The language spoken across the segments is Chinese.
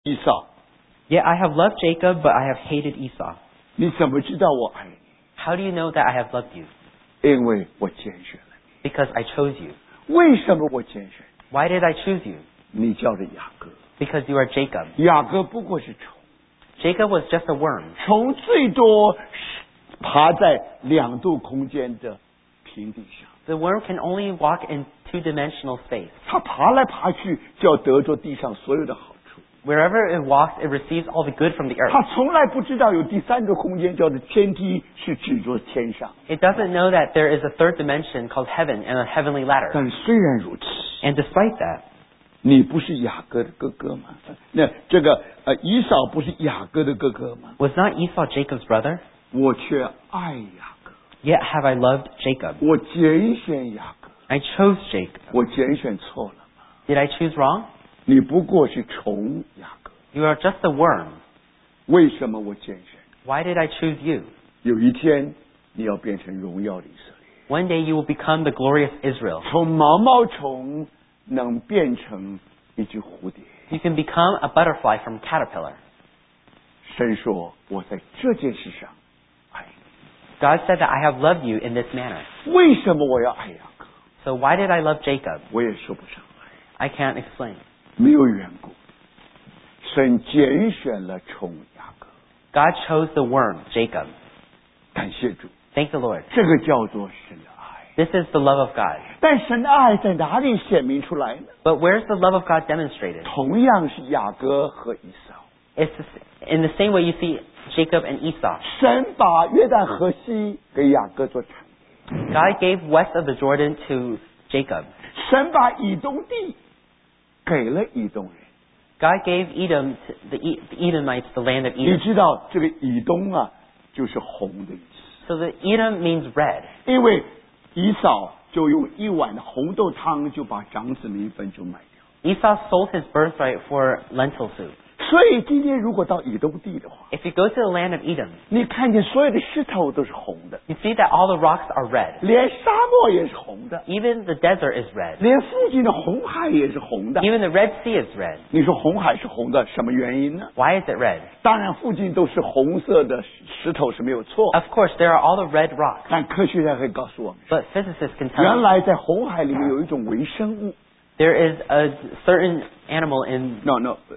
以扫。 Yet I have loved Jacob, but I have hated Esau. 你怎么知道我爱你？ How do you know that I have loved you? 因为我拣选了 Because I chose you. 你。为什么我拣选 Why did I choose you? 你？你叫着雅各， Because you are Jacob. 雅各不过是虫， Jacob was just a worm. 虫最多爬在2度空间的平地上， The worm can only walk in two-dimensional space. 它爬来爬去就要得着地上所有的好处。 Wherever it walks, it receives all the good from the 它 earth. 从来不知道有第3度空间叫做天梯，是指着天上。 It doesn't know that there is a third dimension called heaven and a heavenly ladder. 但虽然如此， And despite that, 你不是雅各的哥哥吗？那这个以扫不是雅各的哥哥吗？ was not Esau Jacob's brother? 我却爱雅各， Yet have I loved Jacob. 我拣选雅各， I chose Jacob. 我拣选错了吗？ Did I choose wrong? 你不过是虫雅各， You are just a worm. 为什么我拣选？ Why did I choose you? 有一天你要变成荣耀的以色列， One day you will become the glorious Israel. 从毛毛虫能变成一只蝴蝶。 You can become a butterfly from caterpillar. 神说：“我在这件事上爱 God said that I have loved you in this manner. 你。为什么我要爱雅各？ So why did I love Jacob? 我也说不上来， I can't explain. 没有缘故。神拣选了虫雅各， God chose the worm, Jacob. 感谢主， Thank the Lord. 这个叫做神的爱。 This is the love of God. 但神的爱在哪里显明出来呢？ But where's the love of God demonstrated? 同样是雅各和以扫。 It's in the same way you see Jacob and Esau. 神把约旦河西给雅各做产业， God gave west of the Jordan to Jacob. 神把以东地给了以东人。 God gave Edom to the Edomites the land of 你 Edom. 知道这个以东啊，就是红的意思， So the Edom means red. 因为以扫就用一碗的红豆汤就把长子名分就卖掉。 Esau sold his birthright for lentil soup. 所以今天如果到以东地的话， If you go to the land of Edom, 你看见所有的石头都是红的， you see that all the rocks are red. 连沙漠也是红的， Even the desert is red. 连附近的红海也是红的。 Even the Red Sea is red. 你说红海是红的，什么原因呢？ Why is it red? 当然，附近都是红色的石头是没有错， Of course, there are all the red rocks. 但科学家会告诉我们， But physicists can tell 原 us 来在红海里面有一种微生物。 there is a certain animal in No，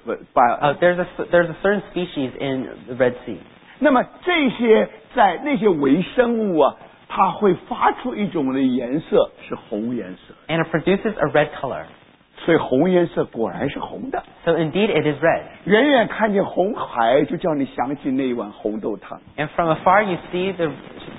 there's a certain species in the Red Sea. 那么这些在那些微生物啊，它会发出一种的颜色是红颜色， And it produces a red color. 所以红颜色果然是红的。 So indeed it is red. 远远看见红海，就叫你想起那一碗红豆汤。 And from afar you see the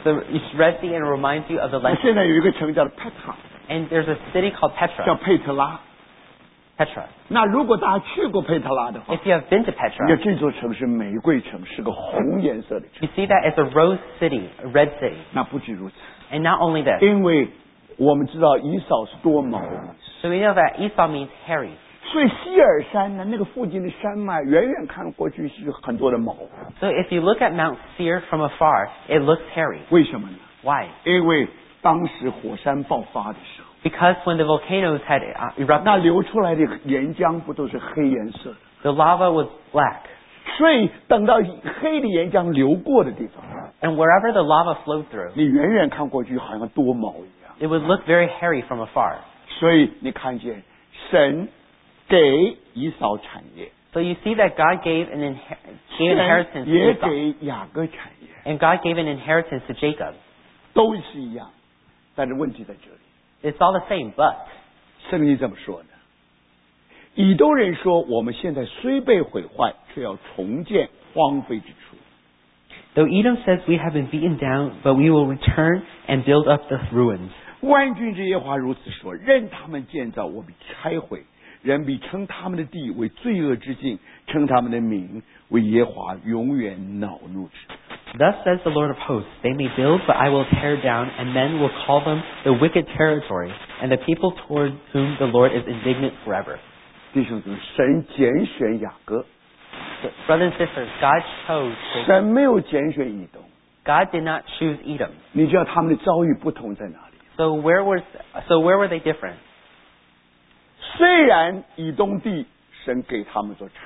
Red Sea and it reminds you of the 那 lentil. 现在有一个城叫做 Petra， And there's a city called 叫 Petra. 佩特拉。 Petra. 那如果大家去过佩特拉的话， If you have been to 你看 Petra, 这座城是玫瑰城，是个红颜色的城。 you see that it's a rose city, a red city. 那不止如此， And not only this, 因为我们知道以扫是多毛的意思， so we know that Esau means hairy. 所以希尔山呢，那个附近的山脉，远远看过去是很多的毛。 So if you look at Mount Seir from afar, it looks hairy. 为什么呢？ Why? 因为当时火山爆发的时候， Because when the volcanoes had 那 erupted, 流出来的岩浆不都是黑颜色的？ the lava was black. 所以等到黑的岩浆流过的地方， And wherever the lava flowed through, 你远远看过去好像多毛一样。 it would look very hairy from afar. 所以你看见神给以扫产业， So you see that God gave an 神 inheritance 也 to Esau. 给雅各产业， And God gave an inheritance to Jacob. 都是一样。但是问题在这里， It's all the same, but 圣经怎么说呢？以东人说：“我们现在虽被毁坏，却要重建荒废之处。 though Edom says we have been beaten down, but we will return and build up the ruins. 万军之耶和华如此说：任他们建造，我必拆毁；人必称他们的地为罪恶之境，称他们的名为耶和华永远恼怒之。” Thus says the Lord of hosts, they may build, but I will tear down, and men will call them the wicked territory, and the people toward whom the Lord is indignant forever. 弟兄姊妹，神拣选雅各， So, brothers and sisters, God chose Jacob. 神没有拣选以东。 God did not choose Edom. 你知道他们的遭遇不同在哪里？ So where were they different? 虽然以东地神给他们做产业，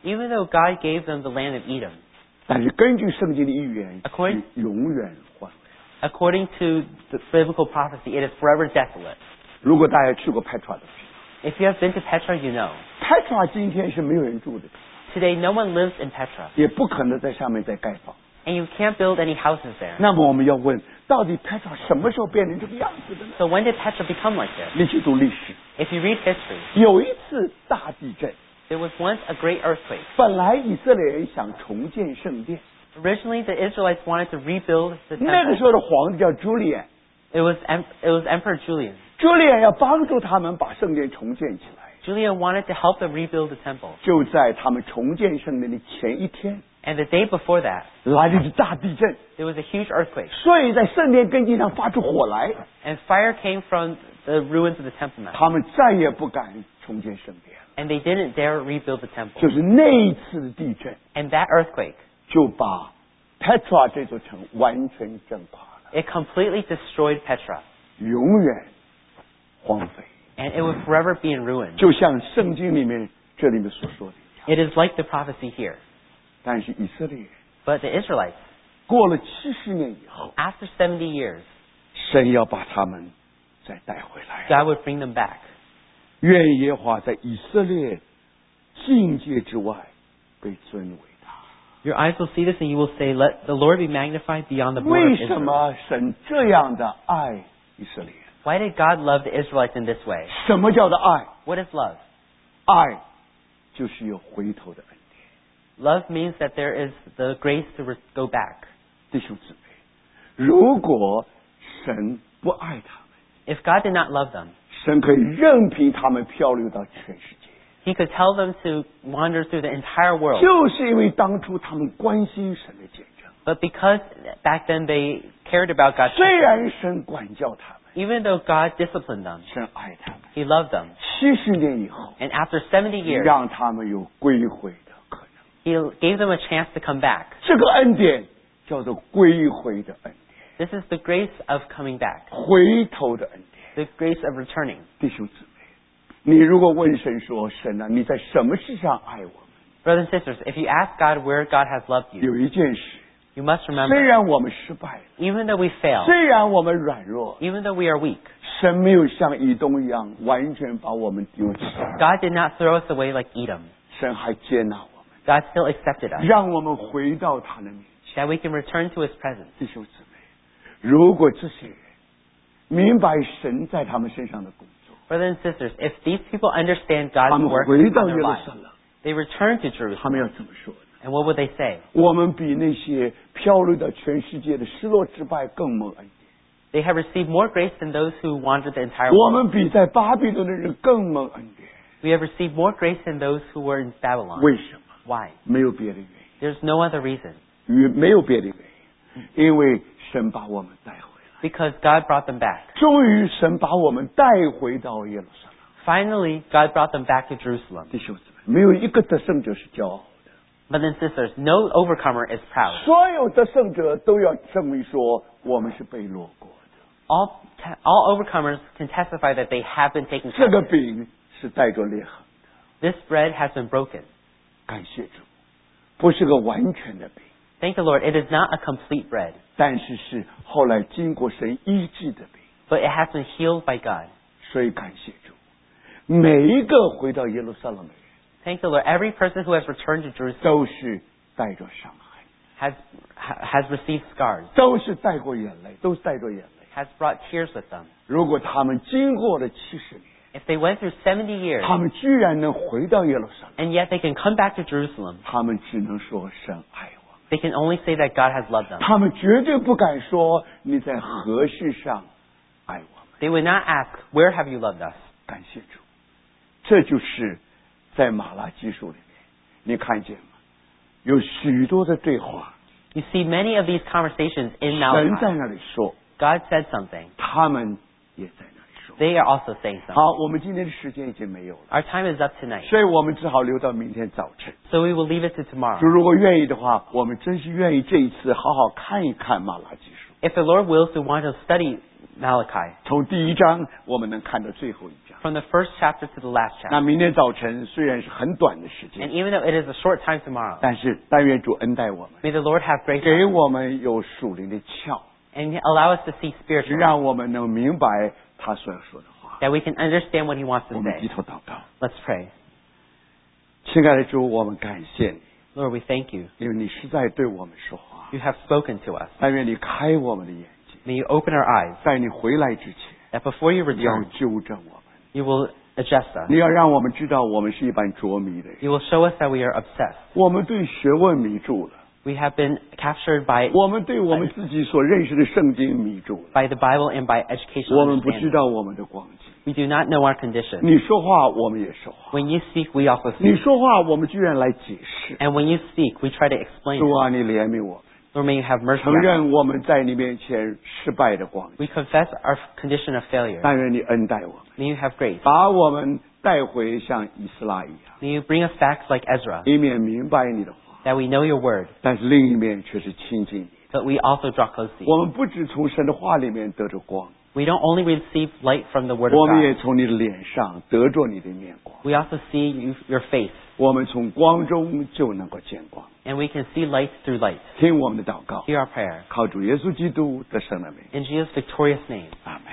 Even though God gave them the land of Edom, 但是根据圣经的预言， According- 是永远荒废。 according to the biblical prophecy, it is forever desolate. 如果大家去过 Petra 的， If you have been to Petra, you know. Petra 今天是没有人住的， Today, no one lives in Petra, 也不可能在上面再盖房。 and you can't build any houses there. 那么我们要问，到底 Petra 什么时候变成这个样子的呢？ So when did Petra become like this? 你去读历史， If you read history, 有一次大地震， there was once a great earthquake. 本来以色列人想重建圣殿， Originally, the Israelites wanted to rebuild the 那个 temple. 时候的皇帝叫 Julian， It was Emperor Julian. Julian 要帮助他们把圣殿重建起来。 Julian wanted to help them rebuild the temple. 就在他们重建圣殿的前一天， And the day before that, 来了一次大地震， there was a huge earthquake. 所以在圣殿根基上发出火来， And fire came from the ruins of the Temple Mount. 他们再也不敢重建圣殿。 And they didn't dare rebuild the temple. 就是那一次的地震， And that earthquake, 就把 Petra 这座城完全震垮了， it completely destroyed Petra. 永远荒废。 And it would forever be in ruin. 就像圣经里面这里面所说的一样。 It is like the prophecy here. 但是以色列人 But the Israelites, 过了70年以后， after 70 years, 神要把他们再带回来。 God would bring them back. 愿耶和华在以色列境界之外被尊为大。 Your eyes will see this and you will say, let the Lord be magnified beyond the border 为 of 什 Israel. 么神这样的爱以色列人？ Why did God love the Israelites in this way? 什么叫做爱？ What is love? 爱就是有回头的恩典。 Love means that there is the grace to go back. 弟兄姊妹，如果神不爱他们， If God did not love them, 神可以任凭他们漂流到全世界。 He could tell them to wander through the entire world. 就是因为当初他们关心神的见证， But because back then they cared about God's 虽 people, 然神管教他们， even though God disciplined them, 神爱他们。 He loved them. 70年以后， And after 70 years, 让他们有归回的可能。 He gave them a chance to come back. 这个恩典叫做归回的恩典， This is the grace of coming back, 回头的恩典。 the grace of returning. 弟兄姊妹，你如果问神说：“神啊，你在什么事上爱我们 Brothers and sisters, if you ask God where God has loved？” you, 有一件事， you must 虽 remember, 然我们失败了， even though we fail, 虽然我们软弱， even though we are weak, 神没有像以东一样完全把我们丢弃， God did not throw us away like Edom. 神还接纳我们， God still accepted us, 让我们回到他的面前。 that we can return to His presence. 弟兄姊妹，如果这些人明白神在他们身上的工作， Brothers and sisters, if these people understand 他 God's 们 work 回 in 到 their 耶路 lives, 撒冷， they return to 他们 Jerusalem. 要怎么说呢？ And what would they say? 我们比那些漂流到全世界的失落之败更蒙恩典。 They have received more grace than those who wandered the entire 我 world. 们比在巴比伦的人更蒙恩典。 We have received more grace than those who were in Babylon. 为什么？ Why? 没有别的原因， There's no other reason. 没有别的原因，因为神把我们带回来。 Because God brought them back. 终于，神把我们带回到耶路撒冷。 Finally, God brought them back to Jerusalem. 弟兄姊妹，没有一个得胜者是骄傲的， Brothers and sisters, no overcomer is proud. 所有得胜者都要证明说我们是被落过的。 All overcomers can testify that they have been taken 这个 captive. 饼是带着裂痕， This bread has been broken. 感谢主，不是个完全的饼， Thank the Lord, it is not a complete bread, 但是是后来经过神医治的饼。 but it has been healed by God. 所以感谢主，每一个回到耶路撒冷的人 Thank the Lord, every person who has returned to Jerusalem 都是带着伤害， has received scars, 都是带过眼泪，都是带着眼泪。 has brought tears with them. 如果他们经过了70年， If they went through 70 years, 他们居然能回到耶路撒冷， and yet they can come back to Jerusalem, 他们只能说神爱我， they can only say that God has loved them. 他们绝对不敢说你在何事上爱我们。 They would not ask, where have you loved us? 感谢主，这就是在马拉基书里面，你看见吗？有许多的对话， You see many of these conversations in 神在 Malachi. 那里说， God said something. 他们也在那里说。 They are also saying something. 好，我们今天的时间已经没有了， Our time is up tonight, 所以我们只好留到明天早晨。 so we will leave it to tomorrow. 主如果愿意的话，我们真是愿意这一次好好看一看马拉基书。 If the Lord wills, we want to study Malachi. 从第一章我们能看到最后一章。 From the first chapter to the last 那 chapter. 明天早晨虽然是很短的时 And 间， even though it is a short time tomorrow, 但是但愿主恩待我们， may the Lord have grace 给我们有属灵的窍， and allow us to see spiritually, 让我们能明白他所要说的话。 that we can understand what He wants to 我们低 say. 头祷告， Let's pray. 亲爱的主，我们感谢你， Lord, we thank you. 因为你是在对我们说话。 You have spoken to us. 但愿你开我们的眼睛， May you open our eyes, 在你回来之前， that before you 你要 return, 纠正我们， you will adjust us. 你要让我们知道我们是一般着迷的人， You will show us that we are obsessed. 我们对学问迷住了， We have been captured by 我们对我们自己所认识的圣经迷住了， the Bible and by educational 我们不知 understanding. 道我们的光景。 We do not know our condition. 你说话，我们也说话； When you speak, we also 你 speak. 说话，我们居然来解释。 And when you speak, we try to explain 主 it. 啊，你怜悯我们， Lord, may you have mercy 承 on us. 认我们在你面前失败的光景， We confess our condition of failure. 但愿你恩待我们， May you have grace. 把我们带回像以斯拉一样， May you bring us back like Ezra, 一面明白你的话， that we know your word, 但是另一面却是亲近你。 but we also draw close to you. 我们不只从神的话里面得着光， We don't only receive light from the word of 我们也 God. 从你的脸上得着你的面光。 We also see your face, 我们从光中就能够见光。 and we can see light through light. 听我们的祷告， Hear our prayer. 靠主耶稣基督的圣的名， In Jesus' victorious name. 阿门。